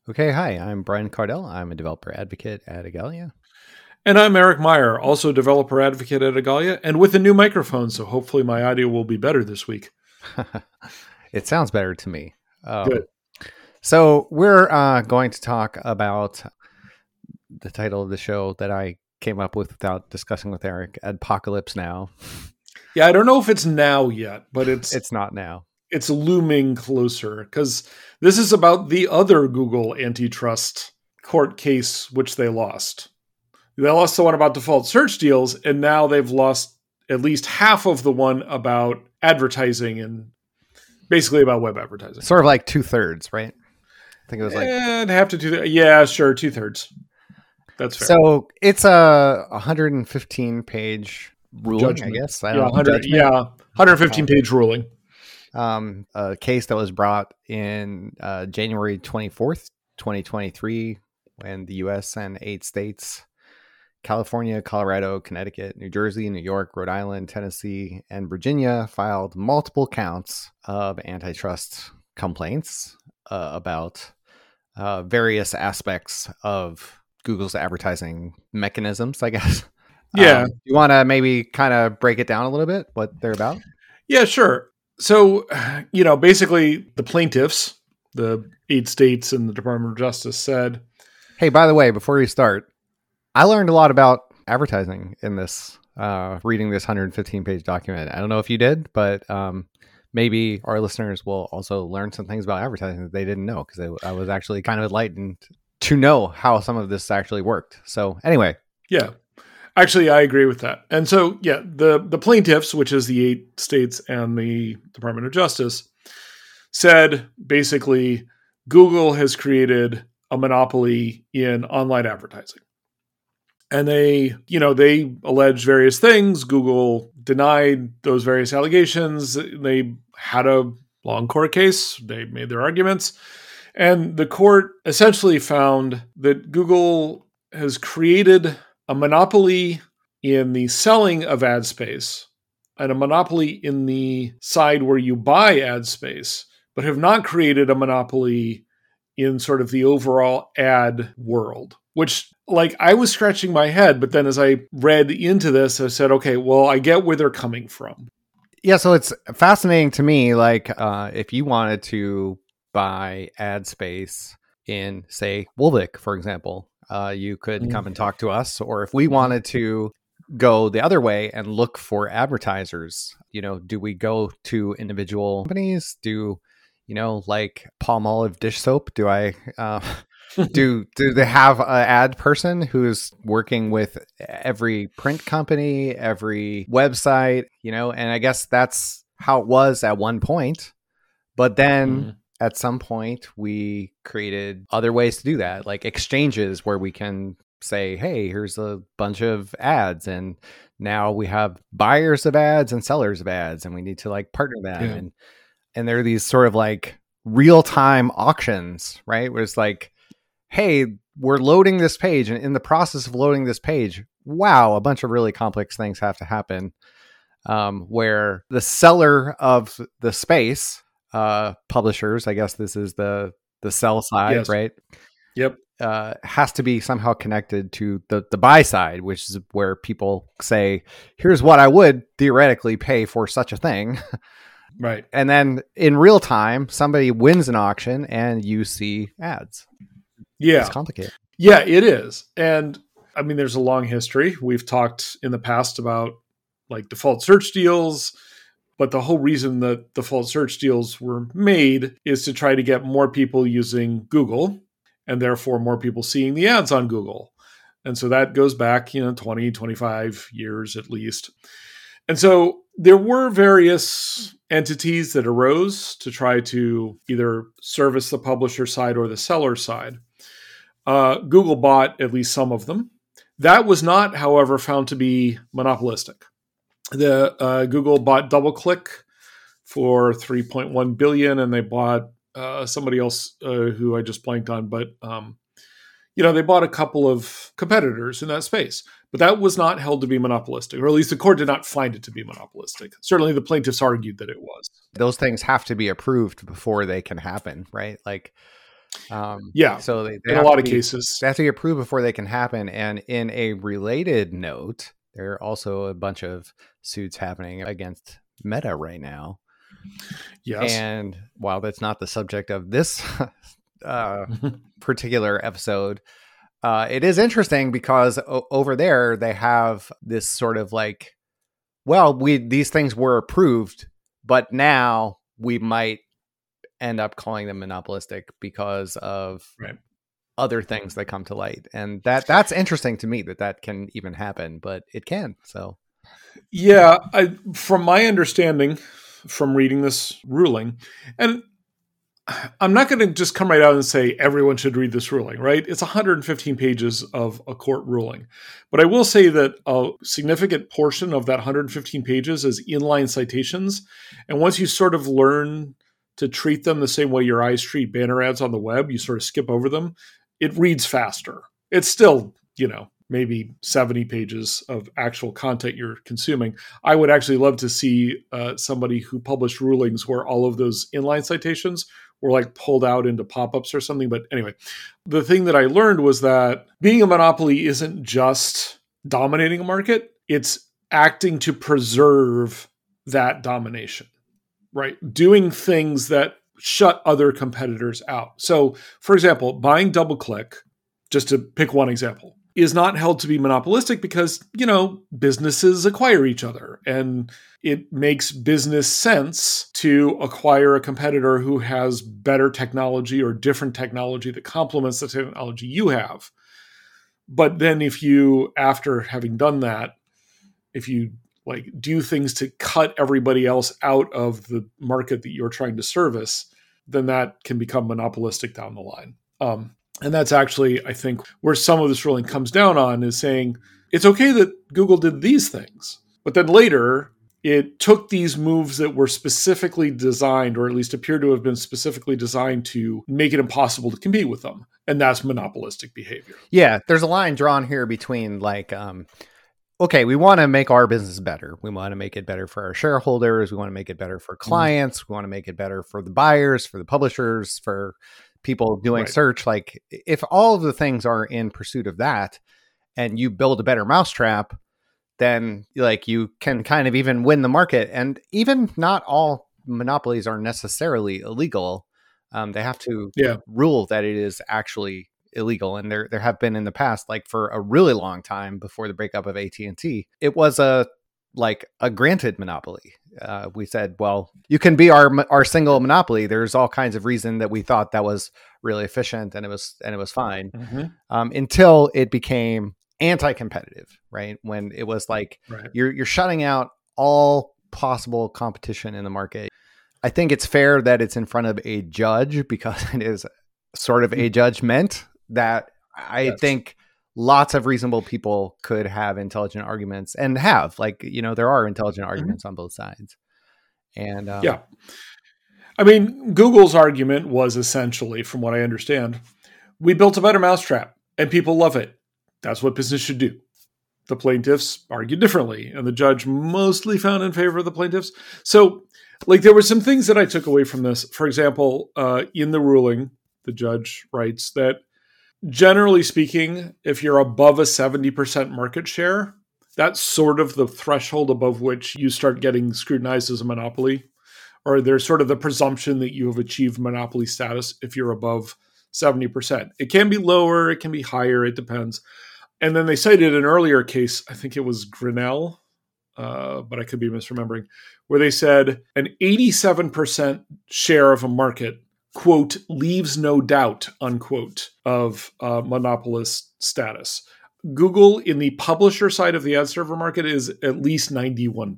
Okay, hi, I'm Brian Cardell. I'm a developer advocate at Agalia. And I'm Eric Meyer, also developer advocate at Agalia, and with a new microphone, so hopefully my audio will be better this week. It sounds better to me. Good. So we're going to talk about the title of the show that I came up with without discussing with Eric, Adpocalypse Now. Yeah, I don't know if it's now yet, but It's not now. it's looming closer because this is about the other Google antitrust court case, which they lost. They lost the one about default search deals, and now they've lost at least half of the one about advertising and basically about web advertising. Sort of like 2/3, right? I think it was like... And have to do that. Yeah, sure, 2/3. That's fair. So it's a 115-page ruling, Judgment. I guess. Yeah, 115-page ruling. A case that was brought in January 24th, 2023, when the U.S. and 8 states, California, Colorado, Connecticut, New Jersey, New York, Rhode Island, Tennessee, and Virginia filed multiple counts of antitrust complaints about various aspects of Google's advertising mechanisms, I guess. Yeah. You want to maybe kind of break it down a little bit, what they're about? Yeah, sure. So, basically the plaintiffs, the 8 states and the Department of Justice said, hey, by the way, before we start, I learned a lot about advertising in this, reading this 115-page document. I don't know if you did, but maybe our listeners will also learn some things about advertising that they didn't know, because I was actually kind of enlightened to know how some of this actually worked. So anyway. Yeah, actually, I agree with that. And so, yeah, the plaintiffs, which is the 8 states and the Department of Justice, said basically Google has created a monopoly in online advertising. And they alleged various things. Google denied those various allegations. They had a long court case. They made their arguments. And the court essentially found that Google has created a monopoly in the selling of ad space and a monopoly in the side where you buy ad space, but have not created a monopoly in sort of the overall ad world, which, like, I was scratching my head, but then as I read into this, I said, okay, well, I get where they're coming from. Yeah, so it's fascinating to me, like, if you wanted to buy ad space in, say, Wolvik, for example, you could come and talk to us. Or if we wanted to go the other way and look for advertisers, do we go to individual companies? Do like Palmolive dish soap? Do I do they have an ad person who's working with every print company, every website? And I guess that's how it was at one point. But then at some point, we created other ways to do that, like exchanges where we can say, hey, here's a bunch of ads, and now we have buyers of ads and sellers of ads, and we need to like partner them. Yeah. And there are these sort of like real-time auctions, right? Where it's like, hey, we're loading this page, and in the process of loading this page, wow, a bunch of really complex things have to happen, where the seller of the space, publishers, I guess this is the sell side, Yes. right? Yep. Has to be somehow connected to the buy side, which is where people say, here's what I would theoretically pay for such a thing. Right. And then in real time, somebody wins an auction and you see ads. Yeah. It's complicated. Yeah, it is. And I mean, there's a long history. We've talked in the past about like default search deals, but the whole reason that default search deals were made is to try to get more people using Google and therefore more people seeing the ads on Google. And so that goes back, 20, 25 years at least. And so there were various entities that arose to try to either service the publisher side or the seller side. Google bought at least some of them. That was not, however, found to be monopolistic. Google bought DoubleClick for $3.1 billion, and they bought somebody else who I just blanked on, but they bought a couple of competitors in that space. But that was not held to be monopolistic, or at least the court did not find it to be monopolistic. Certainly the plaintiffs argued that it was. Those things have to be approved before they can happen, right? Like, Yeah, So they in a have lot to of be cases. they have to be approved before they can happen. And in a related note, there are also a bunch of suits happening against Meta right now. Yes. And while that's not the subject of this uh, particular episode, it is interesting because over there they have this sort of like, well, these things were approved, but now we might end up calling them monopolistic because of Right. other things that come to light. And that's interesting to me that can even happen, but it can. So Yeah, from my understanding from reading this ruling, and I'm not going to just come right out and say everyone should read this ruling, right? It's 115 pages of a court ruling. But I will say that a significant portion of that 115 pages is inline citations. And once you sort of learn to treat them the same way your eyes treat banner ads on the web, you sort of skip over them, it reads faster. It's still, maybe 70 pages of actual content you're consuming. I would actually love to see somebody who published rulings where all of those inline citations were like pulled out into pop-ups or something. But anyway, the thing that I learned was that being a monopoly isn't just dominating a market, it's acting to preserve that domination, right? Doing things that shut other competitors out. So, for example, buying DoubleClick, just to pick one example, is not held to be monopolistic because, businesses acquire each other and it makes business sense to acquire a competitor who has better technology or different technology that complements the technology you have. But then if you, after having done that, if you like do things to cut everybody else out of the market that you're trying to service, then that can become monopolistic down the line. And that's actually, I think, where some of this ruling comes down on is saying it's okay that Google did these things, but then later it took these moves that were specifically designed, or at least appear to have been specifically designed to make it impossible to compete with them. And that's monopolistic behavior. yeah, there's a line drawn here between like, okay, we want to make our business better. We want to make it better for our shareholders. We want to make it better for clients. We want to make it better for the buyers, for the publishers, for people doing search. Like if all of the things are in pursuit of that and you build a better mousetrap, then like you can kind of even win the market. And even not all monopolies are necessarily illegal. They have to rule that it is actually illegal. And there have been in the past, like for a really long time before the breakup of AT&T, it was a granted monopoly. We said, well, you can be our single monopoly. There's all kinds of reason that we thought that was really efficient and it was fine until it became anti-competitive, right? When it was like you're shutting out all possible competition in the market. I think it's fair that it's in front of a judge because it is sort of a judgment that I think lots of reasonable people could have intelligent arguments and have, like, there are intelligent arguments on both sides. And I mean, Google's argument was essentially, from what I understand, we built a better mousetrap and people love it. That's what business should do. The plaintiffs argued differently, and the judge mostly found in favor of the plaintiffs. So, like, there were some things that I took away from this. For example, in the ruling, the judge writes that generally speaking, if you're above a 70% market share, that's sort of the threshold above which you start getting scrutinized as a monopoly, or there's sort of the presumption that you have achieved monopoly status if you're above 70%. It can be lower, it can be higher, it depends. And then they cited an earlier case, I think it was Grinnell, but I could be misremembering, where they said an 87% share of a market, quote, leaves no doubt, unquote, of monopolist status. Google in the publisher side of the ad server market is at least 91%.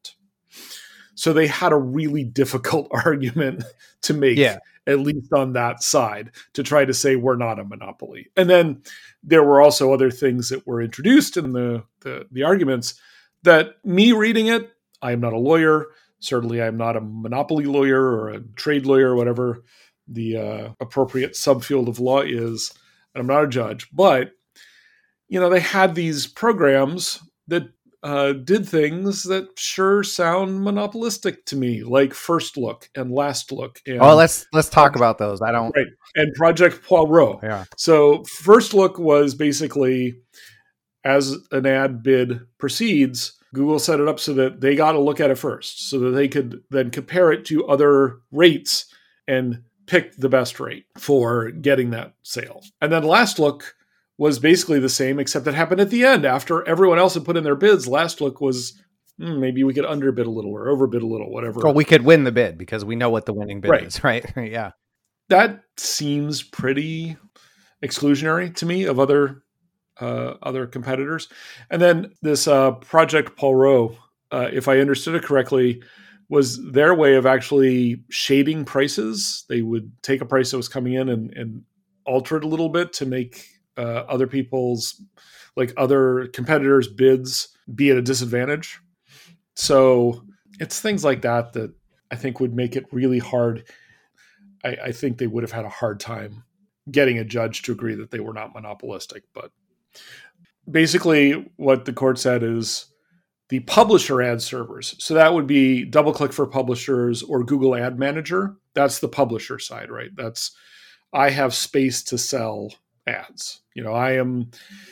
So they had a really difficult argument to make, at least on that side, to try to say we're not a monopoly. And then there were also other things that were introduced in the arguments that, me reading it, I am not a lawyer. Certainly I am not a monopoly lawyer or a trade lawyer, or whatever the appropriate subfield of law is. And I'm not a judge. But, they had these programs that did things that sure sound monopolistic to me, like First Look and Last Look. And let's talk about those. I don't. Right. And Project Poirot. Yeah. So First Look was basically, as an ad bid proceeds, Google set it up so that they got to look at it first, so that they could then compare it to other rates and pick the best rate for getting that sale. And then Last Look was basically the same, except it happened at the end after everyone else had put in their bids. Last Look was maybe we could underbid a little or overbid a little, whatever. Well, we could win the bid because we know what the winning bid is, right? Yeah. That seems pretty exclusionary to me of other competitors. And then this Project Poirot, if I understood it correctly, was their way of actually shading prices. They would take a price that was coming in and alter it a little bit to make other people's, like other competitors' bids be at a disadvantage. So it's things like that that I think would make it really hard. I think they would have had a hard time getting a judge to agree that they were not monopolistic. But basically what the court said is the publisher ad servers. So that would be DoubleClick for Publishers or Google Ad Manager. That's the publisher side, right? That's, I have space to sell ads. I am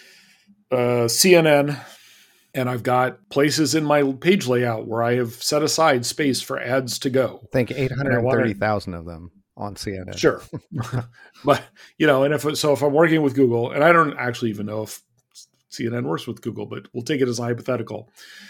CNN, and I've got places in my page layout where I have set aside space for ads to go. I think 830,000 of them on CNN. Sure. But, and if I'm working with Google, and I don't actually even know if CNN works with Google, but we'll take it as a hypothetical.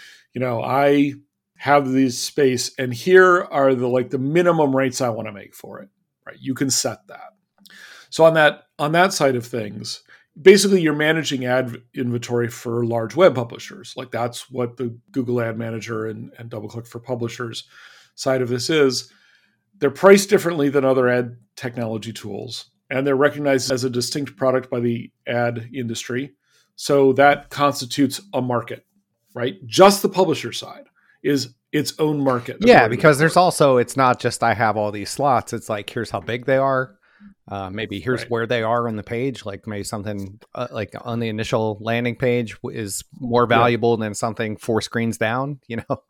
I have this space, and here are the minimum rates I want to make for it, right? You can set that. So on that side of things, basically you're managing ad inventory for large web publishers. Like that's what the Google Ad Manager and DoubleClick for Publishers side of this is. They're priced differently than other ad technology tools, and they're recognized as a distinct product by the ad industry. So that constitutes a market, right? Just the publisher side is its own market. Yeah, because there's also, it's not just I have all these slots. It's like, here's how big they are. Maybe here's where they are on the page. Like maybe something like on the initial landing page is more valuable than something 4 screens down, But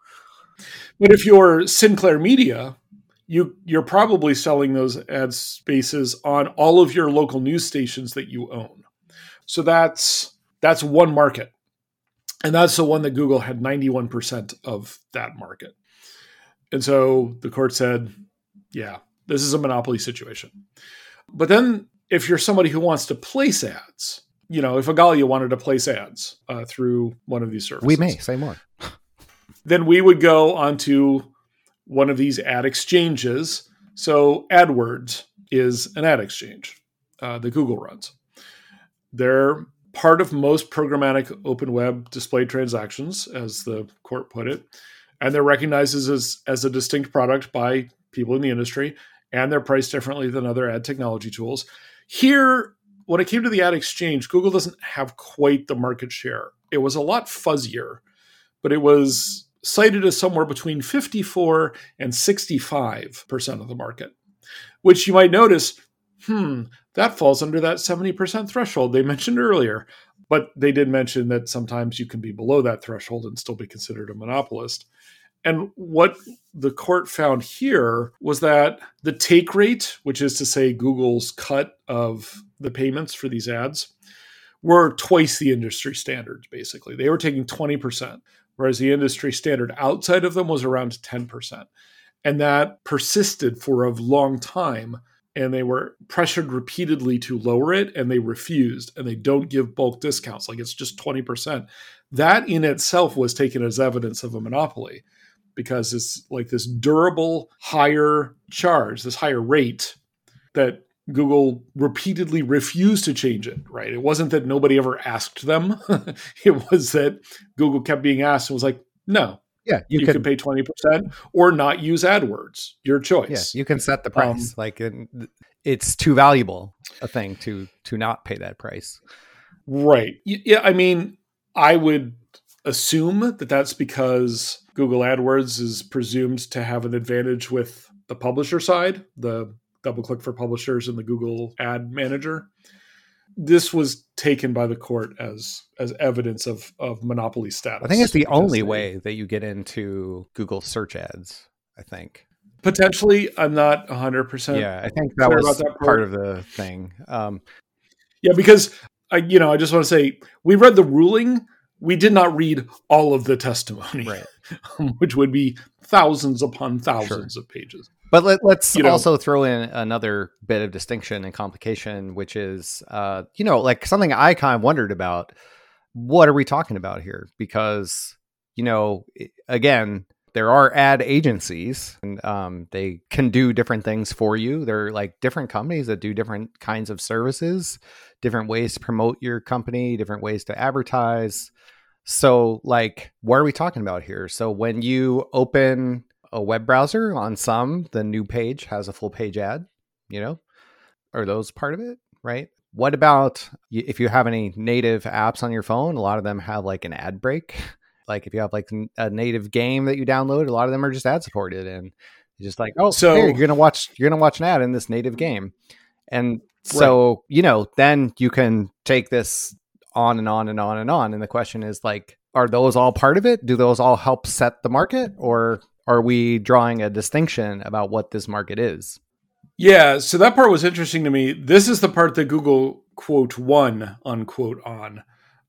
if you're Sinclair Media, you're probably selling those ad spaces on all of your local news stations that you own. So that's one market. And that's the one that Google had 91% of that market. And so the court said, yeah, this is a monopoly situation. But then if you're somebody who wants to place ads, if Agalia wanted to place ads through one of these services. We may, say more. Then we would go onto one of these ad exchanges. So AdWords is an ad exchange that Google runs. They're part of most programmatic open web display transactions, as the court put it. And they're recognized as a distinct product by people in the industry. And they're priced differently than other ad technology tools. Here, when it came to the ad exchange, Google doesn't have quite the market share. It was a lot fuzzier, but it was cited as somewhere between 54 and 65% of the market, which you might notice, that falls under that 70% threshold they mentioned earlier. But they did mention that sometimes you can be below that threshold and still be considered a monopolist. And what the court found here was that the take rate, which is to say Google's cut of the payments for these ads, were twice the industry standards, basically. They were taking 20%, whereas the industry standard outside of them was around 10%. And that persisted for a long time, and they were pressured repeatedly to lower it, and they refused, and they don't give bulk discounts, like it's just 20%. That in itself was taken as evidence of a monopoly, because it's like this durable higher charge, this higher rate that Google repeatedly refused to change it, right? It wasn't that nobody ever asked them. It was that Google kept being asked and was like, no. Yeah, you can pay 20% or not use AdWords. Your choice. Yeah, you can set the price. It's too valuable a thing to not pay that price. Right. Yeah, I mean, I would assume that that's because Google AdWords is presumed to have an advantage with the publisher side, the DoubleClick for Publishers and the Google Ad Manager. this was taken by the court as evidence of monopoly status. I think it's the only way that you get into Google search ads, I think. Potentially, I'm not 100%. Yeah, I think that was part of the thing. Yeah, because I just want to say, we read the ruling. We did not read all of the testimony, right. which would be thousands upon thousands of pages. But let's also throw in another bit of distinction and complication, which is, like something I kind of wondered about. What are we talking about here? Because, again, there are ad agencies and they can do different things for you. They're like different companies that do different kinds of services, different ways to promote your company, different ways to advertise. So like, what are we talking about here? So when you open a web browser on the new page has a full page ad, are those part of it? Right. What about if you have any native apps on your phone? A lot of them have like an ad break. Like if you have like a native game that you download, a lot of them are just ad supported, and you're just like, so here, you're gonna watch an ad in this native game, and so then you can take this on and on and on and on. And the question is like, are those all part of it? Do those all help set the market, or are we drawing a distinction about what this market is? Yeah, so that part was interesting to me. This is the part that Google quote won unquote on.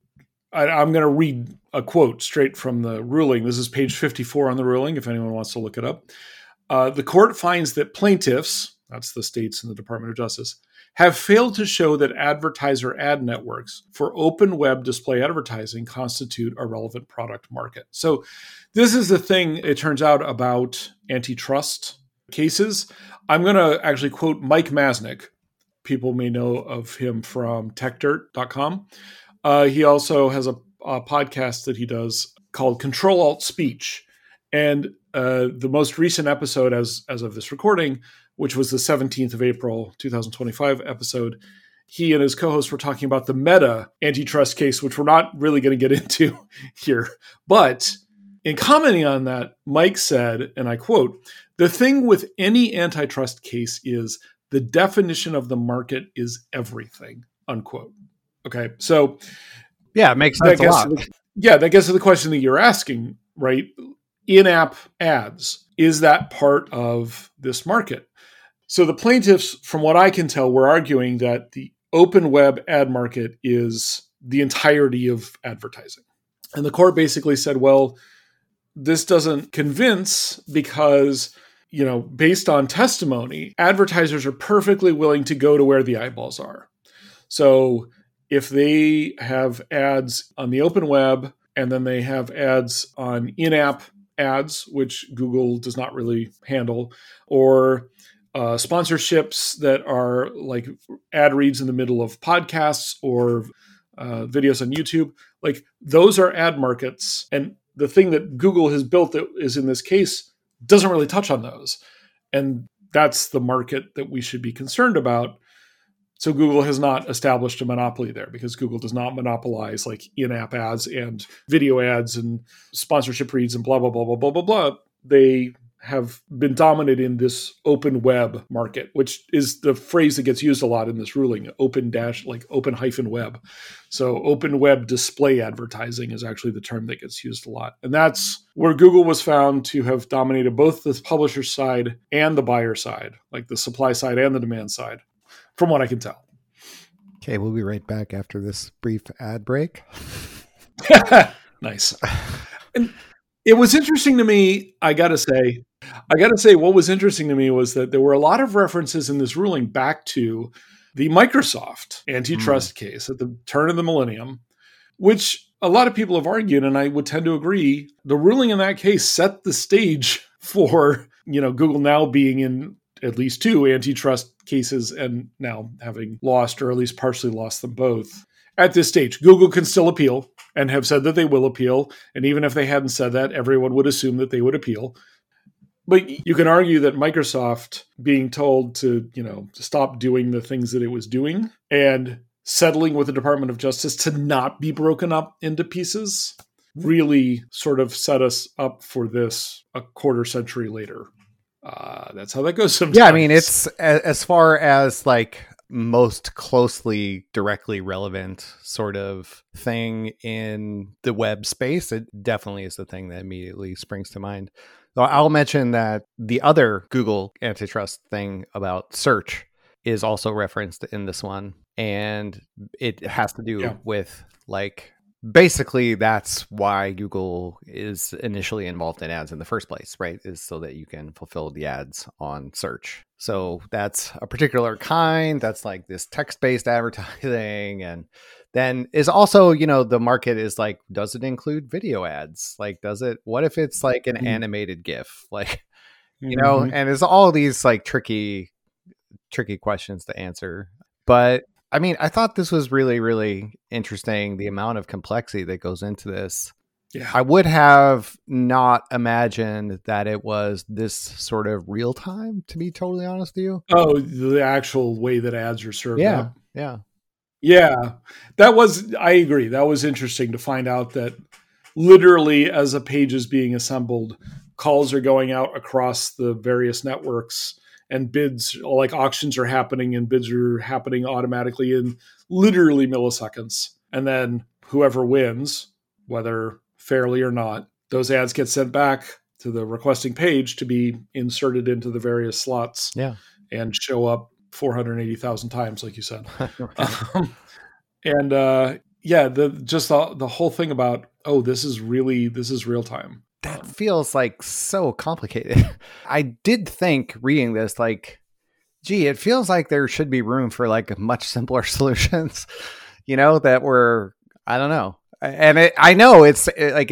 I'm going to read a quote straight from the ruling. This is page 54 on the ruling, if anyone wants to look it up. The court finds that plaintiffs, that's the states and the Department of Justice, have failed to show that advertiser ad networks for open web display advertising constitute a relevant product market. So this is the thing, it turns out, about antitrust cases. I'm going to actually quote Mike Masnick. People may know of him from techdirt.com. He also has a podcast that he does called Control Alt Speech. And the most recent episode as of this recording, which was the 17th of April, 2025 episode, he and his co-host were talking about the Meta antitrust case, which we're not really going to get into here. But in commenting on that, Mike said, and I quote, "The thing with any antitrust case is the definition of the market is everything," unquote. Okay, so yeah, it makes sense a lot. That gets to the question that you're asking, right? In-app ads, is that part of this market? So the plaintiffs, from what I can tell, were arguing that the open web ad market is the entirety of advertising. And the court basically said, well, this doesn't convince because, based on testimony, advertisers are perfectly willing to go to where the eyeballs are. So if they have ads on the open web and then they have ads on in-app ads, which Google does not really handle, or sponsorships that are like ad reads in the middle of podcasts or videos on YouTube, like those are ad markets. And the thing that Google has built that is in this case doesn't really touch on those. And that's the market that we should be concerned about. So Google has not established a monopoly there because Google does not monopolize like in-app ads and video ads and sponsorship reads and blah, blah, blah, blah, blah, blah, blah. They have been dominant in this open web market, which is the phrase that gets used a lot in this ruling, open web. So open web display advertising is actually the term that gets used a lot. And that's where Google was found to have dominated both the publisher side and the buyer side, like the supply side and the demand side, from what I can tell. Okay, we'll be right back after this brief ad break. Nice. And it was interesting to me, I gotta say, what was interesting to me was that there were a lot of references in this ruling back to the Microsoft antitrust case at the turn of the millennium, which a lot of people have argued, and I would tend to agree, the ruling in that case set the stage for, Google now being in at least 2 antitrust cases and now having lost or at least partially lost them both. At this stage, Google can still appeal and have said that they will appeal. And even if they hadn't said that, everyone would assume that they would appeal. But you can argue that Microsoft being told to, stop doing the things that it was doing and settling with the Department of Justice to not be broken up into pieces really sort of set us up for this a quarter century later. That's how that goes sometimes. Yeah, I mean, it's as far as like most closely directly relevant sort of thing in the web space. It definitely is the thing that immediately springs to mind. So I'll mention that the other Google antitrust thing about search is also referenced in this one. And it has to do with like, basically that's why Google is initially involved in ads in the first place, right? Is so that you can fulfill the ads on search. So that's a particular kind. That's like this text-based advertising. And then is also, you know, the market is like, does it include video ads? Like, what if it's like an animated GIF? Like, you know, and it's all these like tricky questions to answer. But I mean, I thought this was really, really interesting, the amount of complexity that goes into this. Yeah. I would have not imagined that it was this sort of real time, to be totally honest with you. Oh, the actual way that ads are served up. Yeah. I agree. That was interesting to find out that literally as a page is being assembled, calls are going out across the various networks and bids, like auctions are happening and bids are happening automatically in literally milliseconds. And then whoever wins, whether fairly or not, those ads get sent back to the requesting page to be inserted into the various slots and show up 480,000 times, like you said. The whole thing about, this is real time. That feels like so complicated. I did think reading this, like, gee, it feels like there should be room for like much simpler solutions, you know, that were, I don't know. And I know it's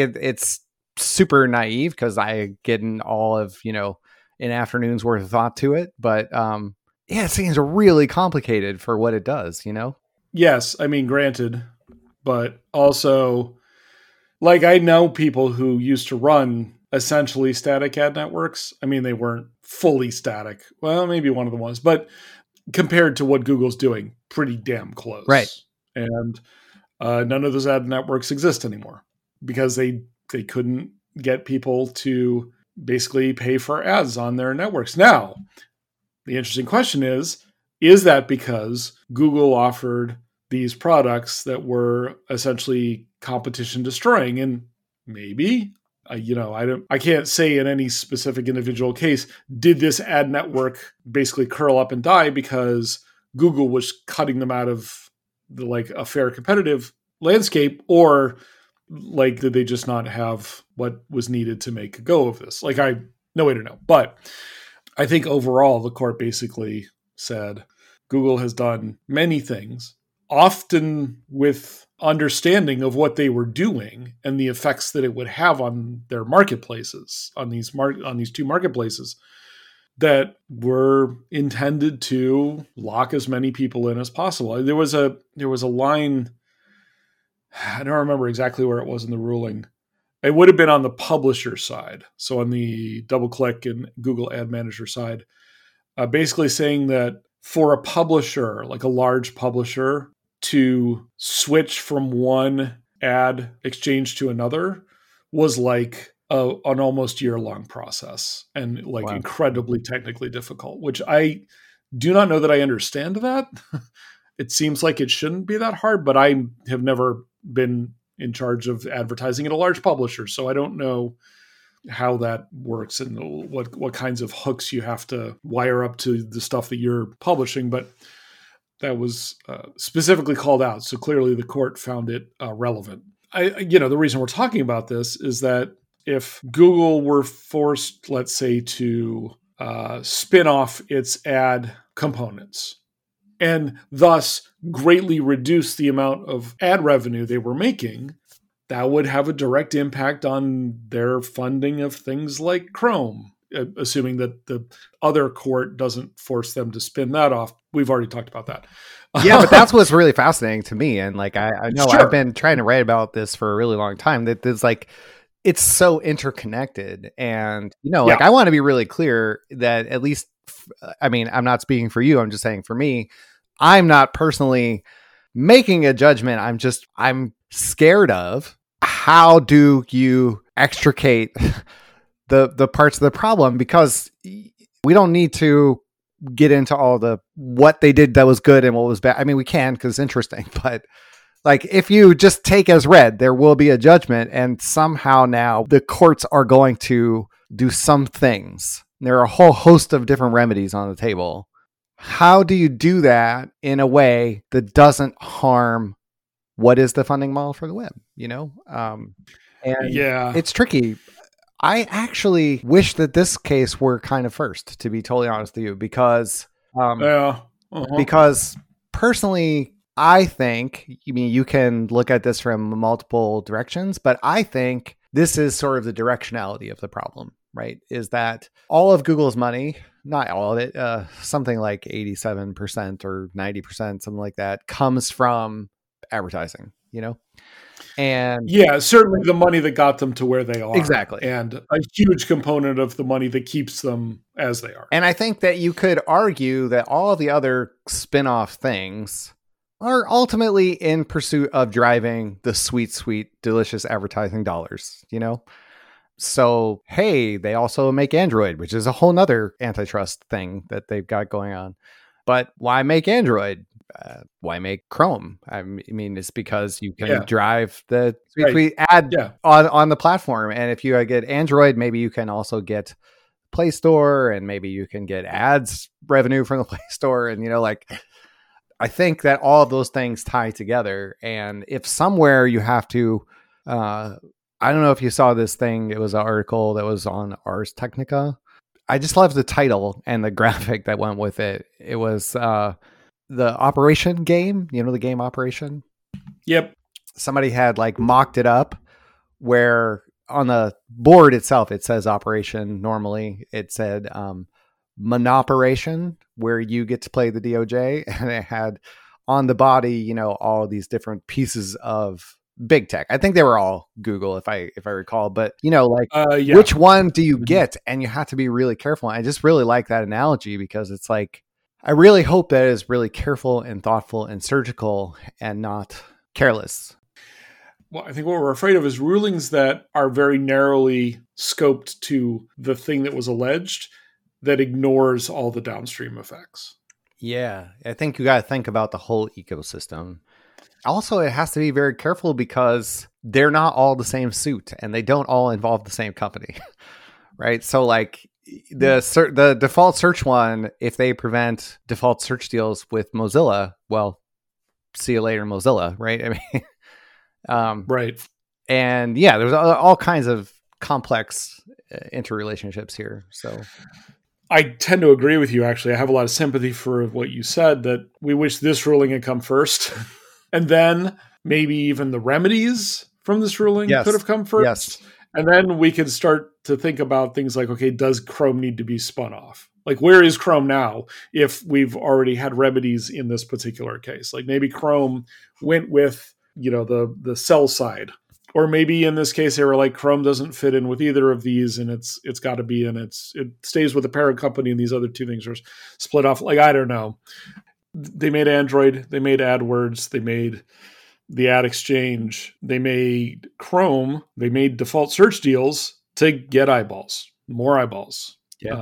super naive because I get in all of, you know, an afternoon's worth of thought to it. But it seems really complicated for what it does, you know? Yes. I mean, granted, but also, like, I know people who used to run essentially static ad networks. I mean, they weren't fully static. Well, maybe one of them was, but compared to what Google's doing, pretty damn close. Right. And none of those ad networks exist anymore because they couldn't get people to basically pay for ads on their networks. Now, the interesting question is that because Google offered these products that were essentially competition destroying? And maybe, I can't say in any specific individual case, did this ad network basically curl up and die because Google was cutting them out of a fair competitive landscape, or like, did they just not have what was needed to make a go of this? Like, no way to know. But I think overall, the court basically said Google has done many things, often with understanding of what they were doing and the effects that it would have on their marketplaces, on these two marketplaces, that were intended to lock as many people in as possible. There was a line, I don't remember exactly where it was in the ruling. It would have been on the publisher side, so on the DoubleClick and Google Ad Manager side, basically saying that for a publisher, like a large publisher, to switch from one ad exchange to another was like an almost year-long process and incredibly technically difficult, which I do not know that I understand that. It seems like it shouldn't be that hard, but I have never been in charge of advertising at a large publisher, so I don't know how that works and what kinds of hooks you have to wire up to the stuff that you're publishing, but that was specifically called out. So clearly the court found it relevant. The reason we're talking about this is that if Google were forced, let's say, to spin off its ad components and thus greatly reduce the amount of ad revenue they were making, that would have a direct impact on their funding of things like Chrome, assuming that the other court doesn't force them to spin that off. We've already talked about that. Yeah, but that's what's really fascinating to me. And like, I know Sure. I've been trying to write about this for a really long time, that there's like, it's so interconnected. And, I want to be really clear that at least, I mean, I'm not speaking for you. I'm just saying for me, I'm not personally making a judgment. I'm scared of how do you extricate the parts of the problem, because we don't need to get into all the what they did that was good and what was bad. I mean, we can because it's interesting, but like if you just take as read, there will be a judgment, and somehow now the courts are going to do some things. There are a whole host of different remedies on the table. How do you do that in a way that doesn't harm what is the funding model for the web? And it's tricky. I actually wish that this case were kind of first, to be totally honest with you, because because personally, I think, you can look at this from multiple directions, but I think this is sort of the directionality of the problem, right? Is that all of Google's money, not all of it, something like 87% or 90%, something like that, comes from advertising, And yeah, certainly the money that got them to where they are. Exactly. And a huge component of the money that keeps them as they are. And I think that you could argue that all of the other spin-off things are ultimately in pursuit of driving the sweet, sweet, delicious advertising dollars, So, hey, they also make Android, which is a whole nother antitrust thing that they've got going on. But why make Android? Why make Chrome? I mean, it's because you can drive the sweet ad on the platform. And if you get Android, maybe you can also get Play Store, and maybe you can get ads revenue from the Play Store. And, I think that all of those things tie together. And if somewhere you have to, I don't know if you saw this thing. It was an article that was on Ars Technica. I just love the title and the graphic that went with it. It was the Operation game, the game Operation. Yep. Somebody had mocked it up where on the board itself, it says Operation. Normally it said Monoperation, where you get to play the DOJ, and it had on the body, all of these different pieces of big tech. I think they were all Google, if I recall, but which one do you get? And you have to be really careful. I just really like that analogy, because it's I really hope that it is really careful and thoughtful and surgical and not careless. Well, I think what we're afraid of is rulings that are very narrowly scoped to the thing that was alleged, that ignores all the downstream effects. Yeah, I think you got to think about the whole ecosystem. Also, it has to be very careful because they're not all the same suit and they don't all involve the same company, right? So the default search one, if they prevent default search deals with Mozilla, well, see you later, Mozilla, right? I mean, right. And yeah, there's all kinds of complex interrelationships here. So I tend to agree with you, actually. I have a lot of sympathy for what you said, that we wish this ruling had come first. And then maybe even the remedies from this ruling could have come first. Yes. And then we could start to think about things like, okay, does Chrome need to be spun off? Where is Chrome now if we've already had remedies in this particular case? Maybe Chrome went with, the sell side. Or maybe in this case, they were Chrome doesn't fit in with either of these, and it's got to be, and it stays with the parent company, and these other two things are split off. I don't know. They made Android, they made AdWords, they made the ad exchange, they made Chrome, they made default search deals to get eyeballs, more eyeballs,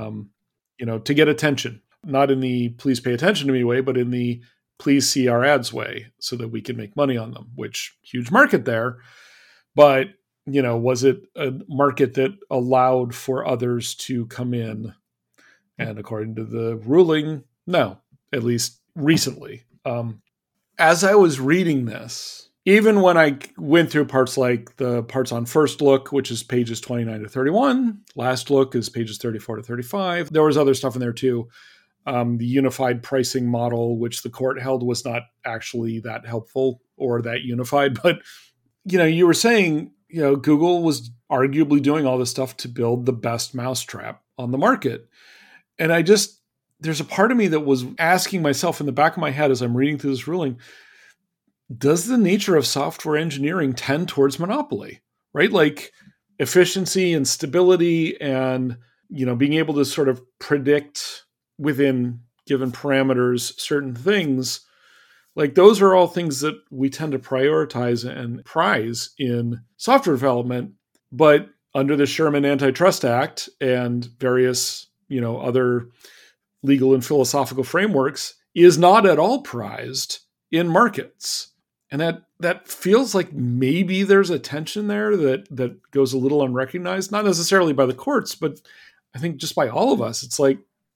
to get attention. Not in the please pay attention to me way, but in the please see our ads way, so that we can make money on them, which huge market there. But, was it a market that allowed for others to come in? And according to the ruling, no, at least recently. As I was reading this, even when I went through parts like the parts on First Look, which is pages 29 to 31, Last Look is pages 34 to 35. There was other stuff in there too. The unified pricing model, which the court held was not actually that helpful or that unified, but you were saying, Google was arguably doing all this stuff to build the best mousetrap on the market. And there's a part of me that was asking myself in the back of my head as I'm reading through this ruling, does the nature of software engineering tend towards monopoly, right? Efficiency and stability and, being able to sort of predict within given parameters certain things. Those are all things that we tend to prioritize and prize in software development, but under the Sherman Antitrust Act and various, other legal and philosophical frameworks is not at all prized in markets. And that feels like maybe there's a tension there that goes a little unrecognized, not necessarily by the courts, but I think just by all of us. It's like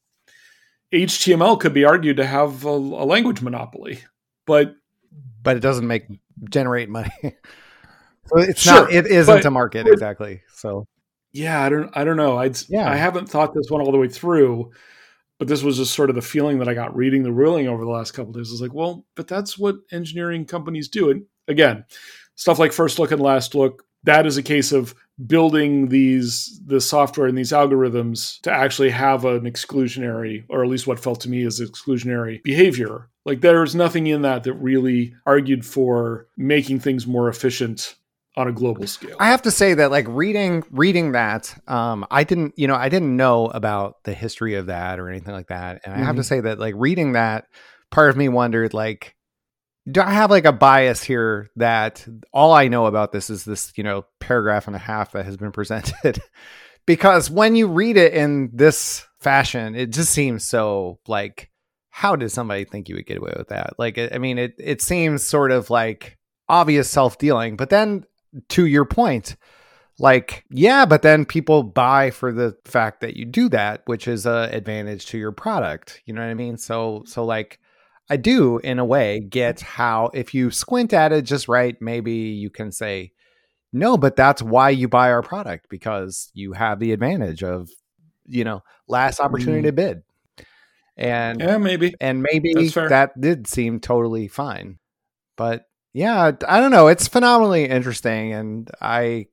HTML could be argued to have a language monopoly, but it doesn't generate money. So it's sure, it isn't a market exactly. So yeah, I don't know. I haven't thought this one all the way through, but this was just sort of the feeling that I got reading the ruling over the last couple of days. I was like, well, but that's what engineering companies do. And again, stuff like First Look and Last Look, that is a case of building the software and these algorithms to actually have an exclusionary, or at least what felt to me as exclusionary behavior. Like there's nothing in that really argued for making things more efficient on a global scale. I have to say that like reading that, I didn't know about the history of that or anything like that. And I have to say that like reading that, part of me wondered like, do I have like a bias here that all I know about this is this, paragraph and a half that has been presented? Because when you read it in this fashion, it just seems so like, how did somebody think you would get away with that? Like, it seems sort of like obvious self-dealing, but then to your point, like, yeah, but then people buy for the fact that you do that, which is a advantage to your product. You know what I mean? So like, I do in a way get how if you squint at it just right, maybe you can say, no, but that's why you buy our product, because you have the advantage of, last opportunity to bid. And yeah, maybe that did seem totally fine. But yeah, I don't know. It's phenomenally interesting. And I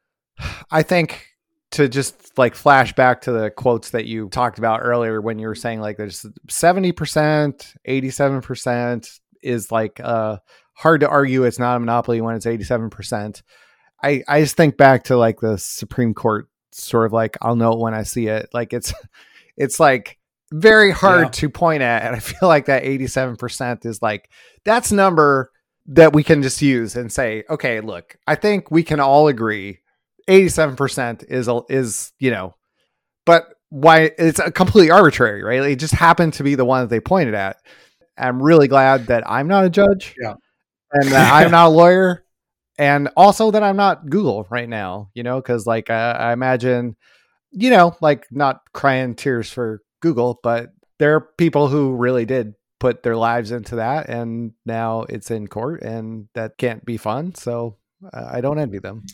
think to just like flash back to the quotes that you talked about earlier when you were saying like there's 70%, 87% is like hard to argue it's not a monopoly when it's 87%. I just think back to like the Supreme Court sort of like, I'll know it when I see it. Like it's like very hard to point at. And I feel like that 87% is like, that's number that we can just use and say, okay, look, I think we can all agree 87% is, but why it's a completely arbitrary, right? It just happened to be the one that they pointed at. I'm really glad that I'm not a judge and that I'm not a lawyer, and also that I'm not Google right now, cause like, I imagine, like not crying tears for Google, but there are people who really did put their lives into that, and now it's in court, and that can't be fun. So I don't envy them.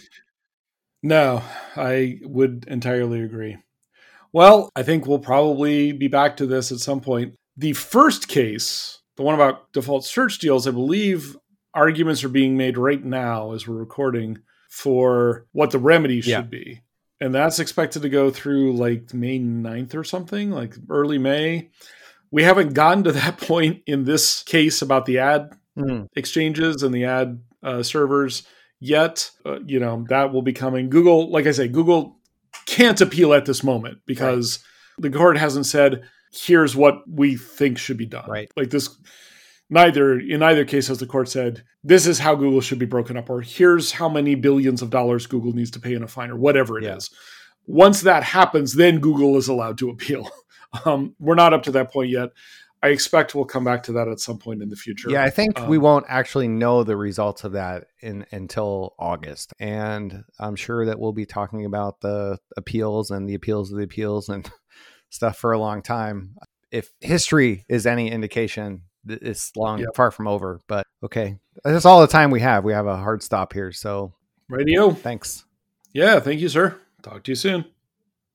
No, I would entirely agree. Well, I think we'll probably be back to this at some point. The first case, the one about default search deals, I believe arguments are being made right now as we're recording for what the remedy should be. And that's expected to go through like May 9th or something, like early May. We haven't gotten to that point in this case about the ad exchanges and the ad servers yet. That will be coming. Google, like I say, Google can't appeal at this moment because the court hasn't said, here's what we think should be done. Right. Like this, in either case has the court said, this is how Google should be broken up, or here's how many billions of dollars Google needs to pay in a fine, or whatever it is. Once that happens, then Google is allowed to appeal. We're not up to that point yet. I expect we'll come back to that at some point in the future. Yeah, I think we won't actually know the results of that until August. And I'm sure that we'll be talking about the appeals and the appeals of the appeals and stuff for a long time. If history is any indication, it's far from over. But okay, that's all the time we have. We have a hard stop here. So radio. Thanks. Yeah, thank you, sir. Talk to you soon.